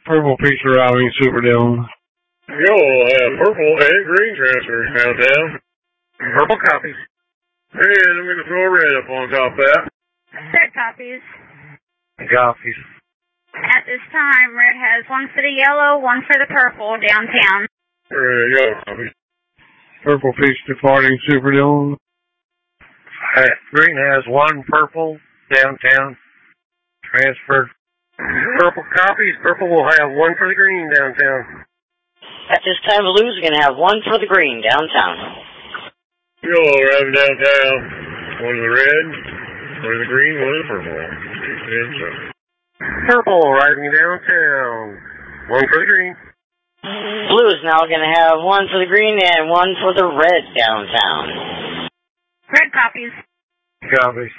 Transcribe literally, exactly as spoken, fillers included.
Purple piece arriving, Super Dillon. You'll have purple and green transfer downtown. Purple copies. And I'm going to throw a red up on top of that. Red copies. Copies. At this time, red has one for the yellow, one for the purple downtown. Red, yellow copies. Purple piece departing, Super Dillon. Alright, green has one purple downtown. Transfer. Purple copies. Purple will have one for the green downtown. At this time, blues are going to have one for the green downtown. Yellow arriving downtown. One of the red, one of the green, one of the purple. And so. Purple arriving downtown. One for the green. Blue is now going to have one for the green and one for the red downtown. Red copies. Copies.